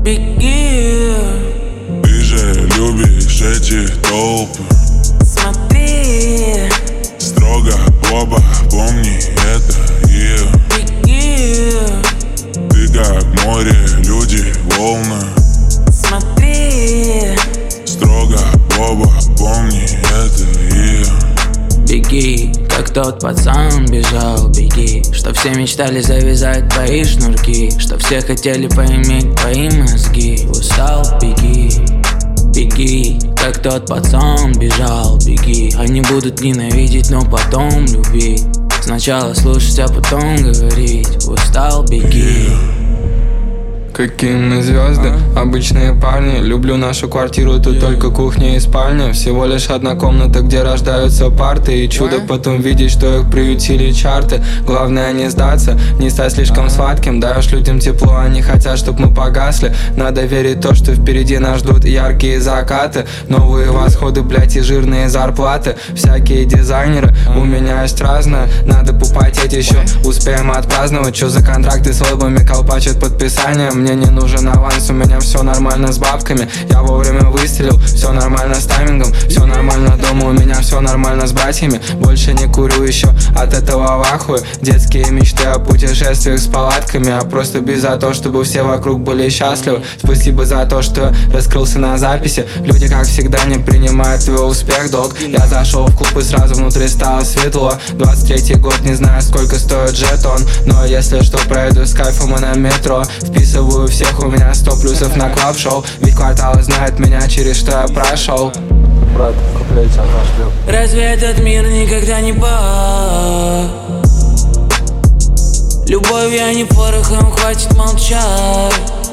Беги. Ты же любишь эти толпы. Смотри. Строго в оба, помни это, Беги. Ты как море, люди, волны. Смотри. Строго в оба, помни это, Беги, как тот пацан бежал, беги. Что все мечтали завязать твои шнурки, что все хотели поиметь твои мозги. Устал, беги, беги, как тот пацан бежал, беги. Они будут ненавидеть, но потом любить. Сначала слушать, а потом говорить. Устал, беги. Какие мы звезды, обычные парни. Люблю нашу квартиру, тут только кухня и спальня. Всего лишь одна комната, где рождаются парты. И чудо потом видеть, что их приютили чарты. Главное не сдаться, не стать слишком сладким. Даешь людям тепло, они хотят, чтоб мы погасли. Надо верить в то, что впереди нас ждут яркие закаты. Новые восходы, блять, и жирные зарплаты. Всякие дизайнеры, у меня есть разное. Надо попотеть еще, успеем отпраздновать. Чё за контракты с лейблами колпачат подписанием? Мне не нужен аванс, у меня все нормально с бабками. Я вовремя выстрелил, все нормально с таймингом. Все нормально дома, у меня все нормально с братьями. Больше не курю еще, от этого в ахуе. Детские мечты о путешествиях с палатками. А просто без за то, чтобы все вокруг были счастливы. Спасибо за то, что раскрылся на записи. Люди, как всегда, не принимают твой успех, долг. Я зашел в клуб и сразу внутри стало светло. 23-й год, не знаю, сколько стоит жетон. Но если что, пройду с кайфом и на метро. Вписываю всех, у меня 100 плюсов на клаб-шоу. Ведь квартал знает меня, через что я прошел. Брат, куплете отошлю. Разве этот мир никогда не пах? Любовью, а не порохом, хватит молчать.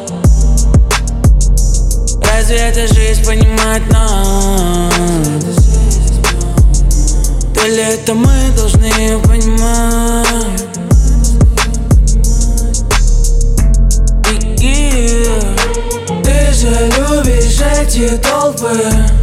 Разве эта жизнь понимает нас? То ли это мы должны ее понимать? Ты же любишь эти толпы.